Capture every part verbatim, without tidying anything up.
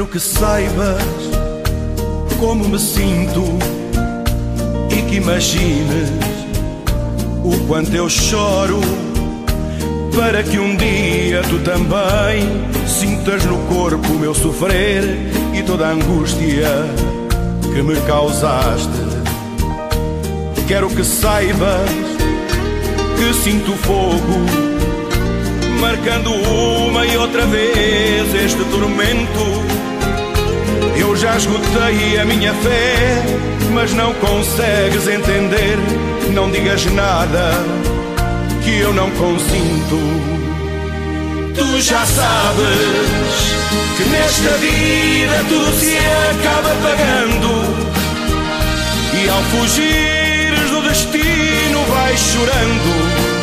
que saibas como me sinto e que imagines o quanto eu choro, para que um dia tu também sintas no corpo o meu sofrer e toda a angústia que me causaste. Quero que saibas que sinto fogo, marcando uma e outra vez este tormento. Eu já esgotei a minha fé, mas não consegues entender. Não digas nada que eu não consinto. Tu já sabes que nesta vida tudo se acaba pagando, e ao fugires do destino vais chorando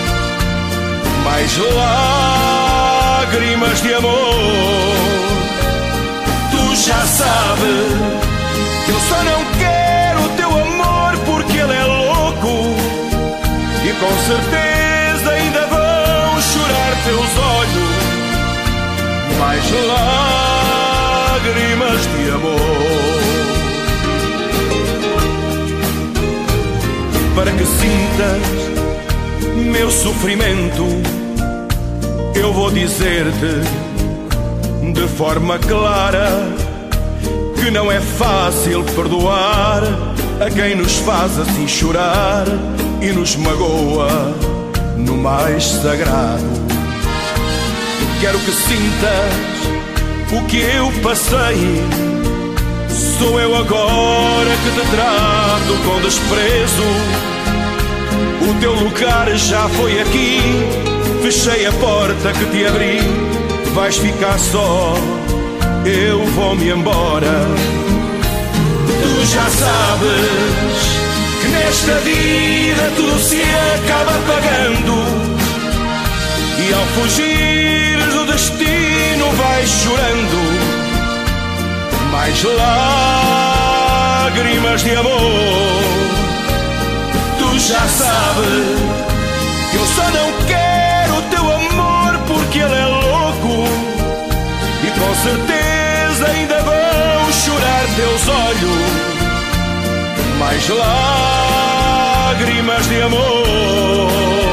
mais lágrimas de amor. Tu já sabes que eu só não quero o teu amor porque ele é louco, e com certeza ainda vão chorar teus olhos mais lágrimas de amor. Para que sintas meu sofrimento, eu vou dizer-te de forma clara que não é fácil perdoar a quem nos faz assim chorar e nos magoa no mais sagrado. Quero que sintas o que eu passei. Sou eu agora que te trato com desprezo. O teu lugar já foi aqui, fechei a porta que te abri. Vais ficar só, eu vou-me embora. Tu já sabes que nesta vida tudo se acaba pagando, e ao fugir do destino vais chorando mais lágrimas de amor. Tu já sabes que eu só não quero o teu amor porque ele é louco, e com certeza ainda vão chorar teus olhos mais lágrimas de amor.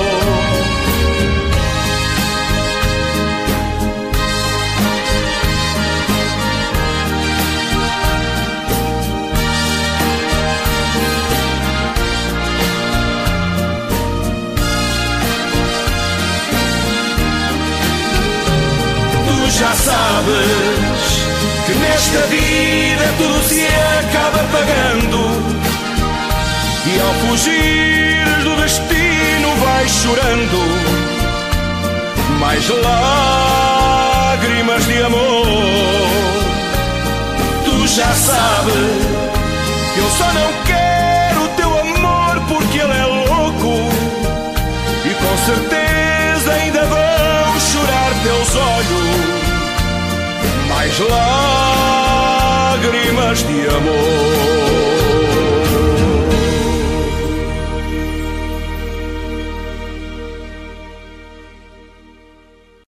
Já sabes que nesta vida tudo se acaba pagando, e ao fugir do destino vais chorando mais lágrimas de amor. Tu já sabes que eu só não quero o teu amor porque ele é louco, e com certeza ainda vão chorar teus olhos mais lágrimas de amor.